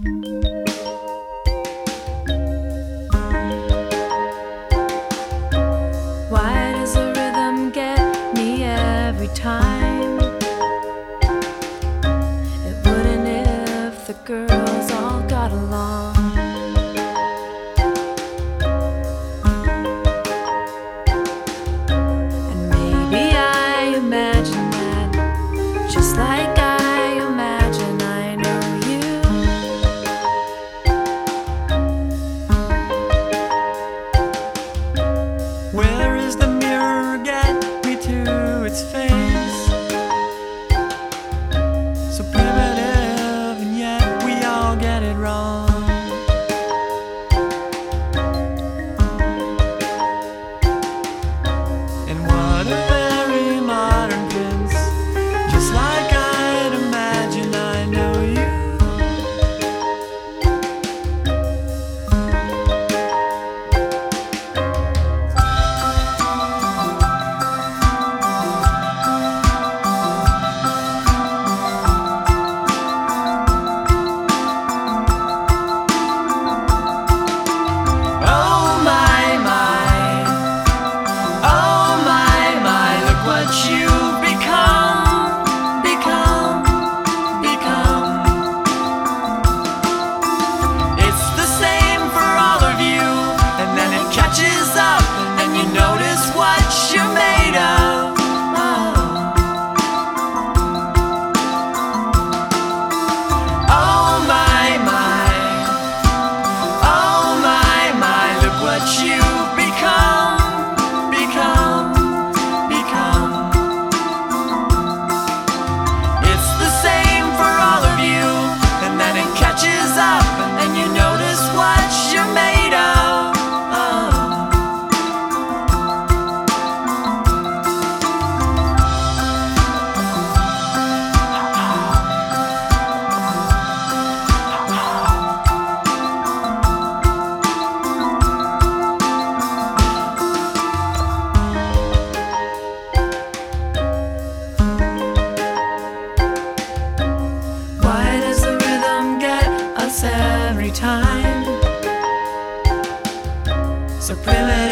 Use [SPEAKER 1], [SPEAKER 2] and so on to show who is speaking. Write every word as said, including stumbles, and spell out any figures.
[SPEAKER 1] Why does the rhythm get me every time? It wouldn't if the girls all got along. And maybe I imagine that, just like I imagine I know you.
[SPEAKER 2] Where is the mirror get me to its face? So primitive and yet we all get it wrong. And what a very modern prince, just like I'd imagine I know you. You've become, become, become. It's the same for all of you, and then it catches up, and then you notice what you're made of. Oh my, my, oh my, my, look what you've become, become. Up, and then you notice what you're made of. Why does the rhythm get us every time? So primitive.